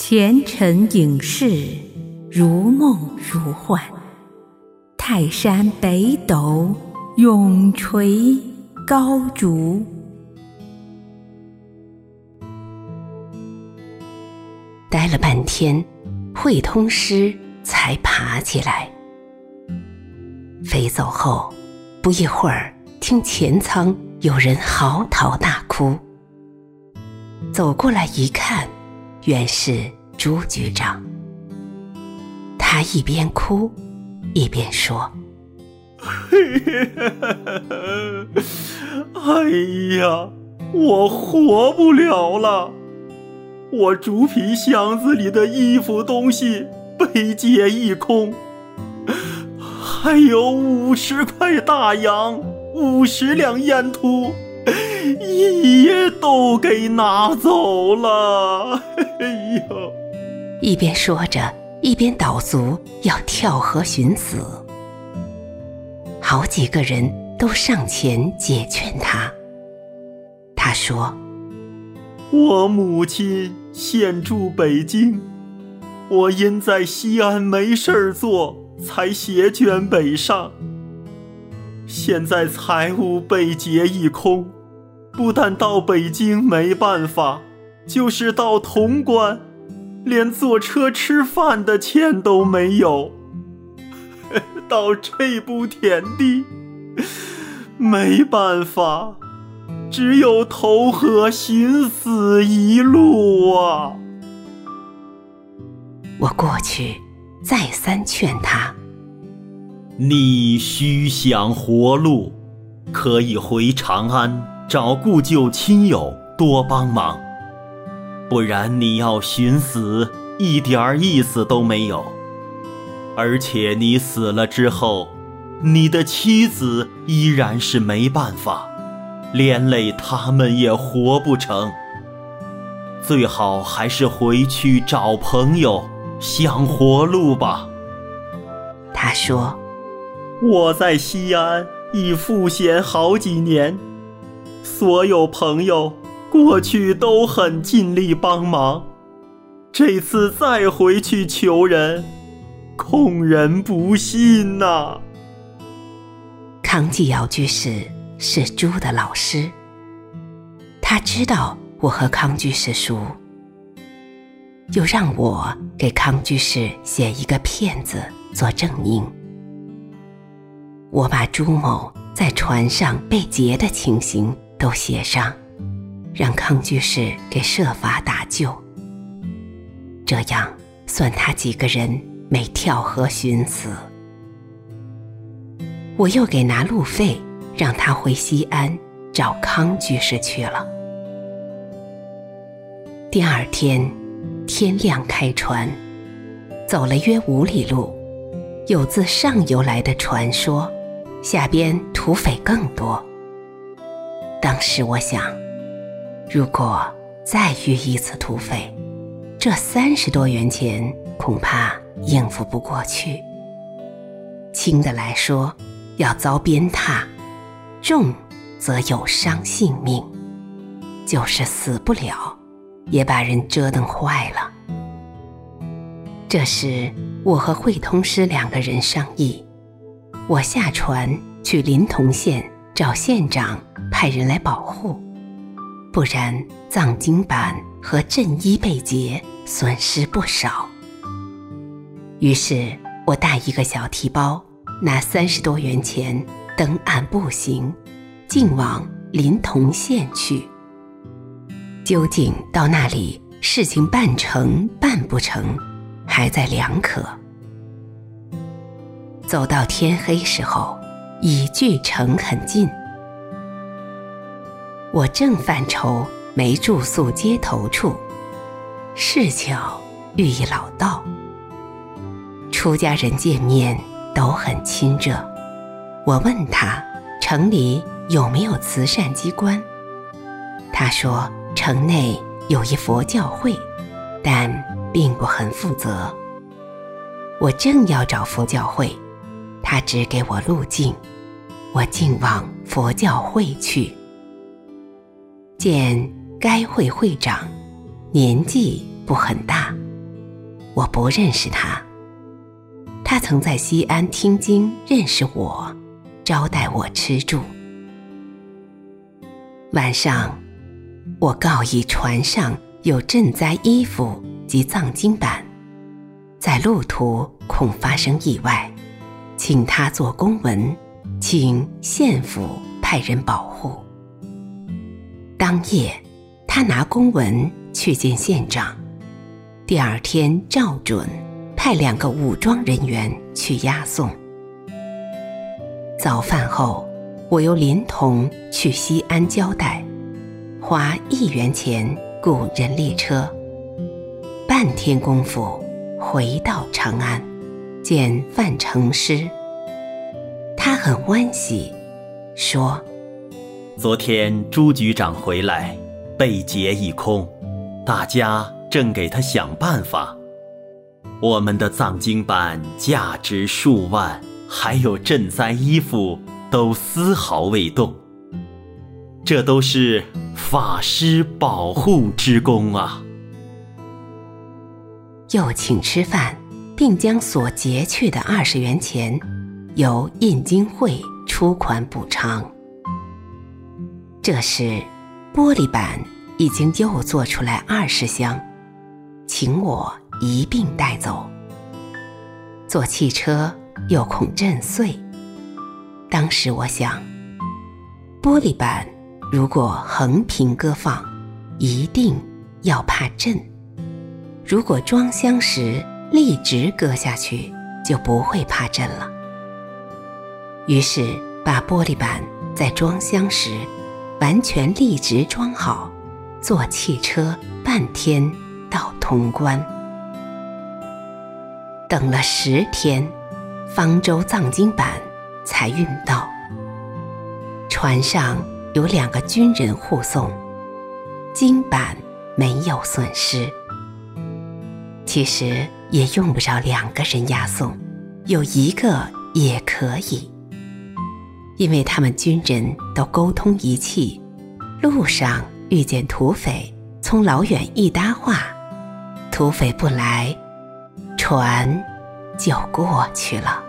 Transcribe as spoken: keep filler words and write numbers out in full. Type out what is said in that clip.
前尘影视，如梦如幻。泰山北斗，永垂高烛。 待了半天，会通师才爬起来。飞走后，不一会儿，听前舱有人嚎啕大哭。走过来一看，原是朱局长。他一边哭一边说： 哎呀，我活不了了，我竹皮箱子里的衣服东西被劫一空，还有五十块大洋，五十两烟土也都给拿走了。哎呦！ 一边说着，一边倒足要跳河寻死。好几个人都上前解劝他。他说： 我母亲现住北京，我因在西安没事儿做，才携眷北上。现在财物被劫一空，不但到北京没办法，就是到潼关，连坐车吃饭的钱都没有。到这步田地，没办法，只有投河寻死一路啊！ 我过去再三劝他： 你须想活路，可以回长安找故旧亲友多帮忙，不然你要寻死一点意思都没有。而且你死了之后，你的妻子依然是没办法，连累他们也活不成。最好还是回去找朋友想活路吧。 他说： 我在西安已赋闲好几年，所有朋友过去都很尽力帮忙，这次再回去求人，恐人不信呐、啊。 康继尧居士是朱的老师，他知道我和康居士熟，又让我给康居士写一个片子做证明。我把朱某在船上被劫的情形都写上，让康居士给设法打救，这样算他几个人没跳河寻死。我又给拿路费，让他回西安找康居士去了。第二天天亮开船，走了约五里路，有自上游来的传说，下边土匪更多。当时我想，如果再遇一次土匪，这三十多元钱恐怕应付不过去。轻的来说要遭鞭挞，重则有伤性命，就是死不了，也把人折腾坏了。这时我和会通师两个人商议，我下船去临潼县找县长派人来保护，不然藏经板和镇衣被劫，损失不少。于是我带一个小提包，拿三十多元钱登岸步行，径往临潼县去。究竟到那里事情办成办不成，还在两可。走到天黑时候，已距城很近。我正犯愁没住宿街头处，是巧遇一老道。出家人见面都很亲热，我问他城里有没有慈善机关。他说城内有一佛教会，但并不很负责。我正要找佛教会，他指给我路径，我径往佛教会去。见该会会长年纪不很大， 我不认识他。他曾在西安听经认识我，招待我吃住。晚上，我告以船上有赈灾衣服及藏经板，在路途恐发生意外，请他做公文，请县府派人保护。当夜，他拿公文去见县长，第二天照准派两个武装人员去押送。早饭后，我由临潼去西安交代，花一元钱雇人力车，半天功夫回到长安，见范成师。他很欢喜，说： 昨天朱局长回来，被劫一空，大家正给他想办法。我们的藏经板价值数万，还有赈灾衣服都丝毫未动，这都是法师保护之功啊。 又请吃饭，并将所劫去的二十元钱由印经会出款补偿。这时玻璃板已经又做出来二十箱，请我一并带走。坐汽车又恐震碎，当时我想，玻璃板如果横平搁放，一定要怕震；如果装箱时立直搁下去，就不会怕震了。于是把玻璃板在装箱时完全立直装好，坐汽车半天到潼关。等了十天，方舟藏经板才运到。船上有两个军人护送，经板没有损失。其实也用不着两个人押送，有一个也可以，因为他们军人都沟通一气，路上遇见土匪，从老远一搭话，土匪不来，船就过去了。